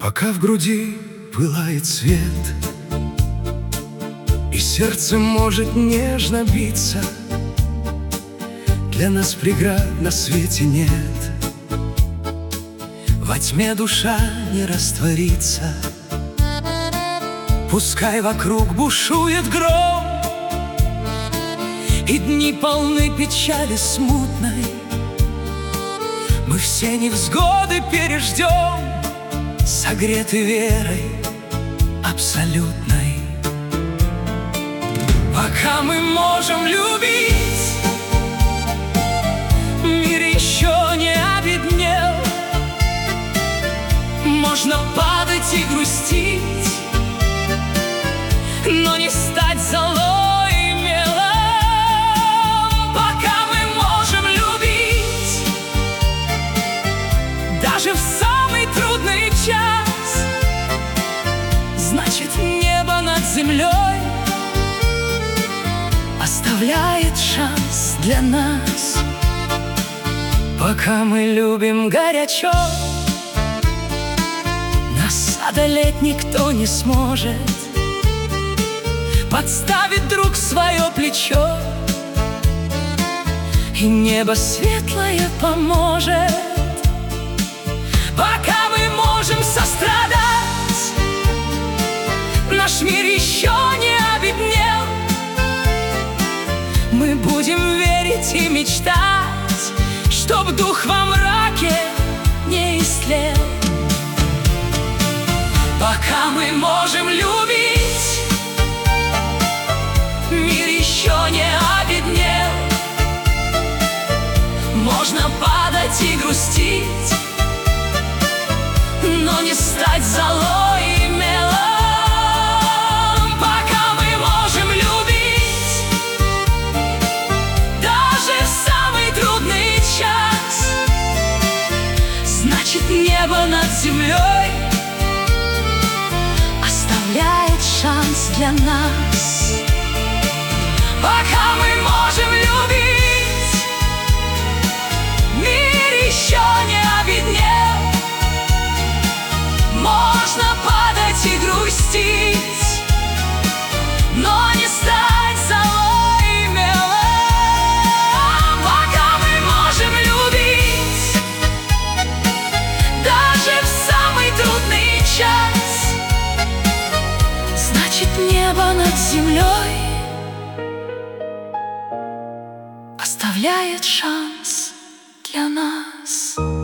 Пока в груди пылает свет, и сердце может нежно биться, для нас преград на свете нет. Во тьме душа не растворится, пускай вокруг бушует гром, и дни полны печали смутной. Мы все невзгоды переждем, согреты верой абсолютной. Пока мы можем любить, мир еще не обеднел. Можно падать и грустить, но не стать золой и мелом. Пока мы можем любить, даже в самый трудный час, значит, небо над землей оставляет шанс для нас. Пока мы любим горячо, нас одолеть никто не сможет. Подставит друг свое плечо, и небо светлое поможет. Пока мы можем сострадать, наш мир еще не обеднел. Мы будем верить и мечтать, чтоб дух во мраке не истлел. Пока мы можем любить, мир еще не обеднел. Можно падать и грустить, но не стать золой и мелом. Пока мы можем любить, даже в самый трудный час, значит, небо над землей оставляет шанс для нас. Пока мы можем любить, мир еще не обеднел. Можно падать и грустить, но не стать золой и мелом. Пока мы можем любить, даже в самый трудный час, значит, небо над землей оставляет шанс для нас.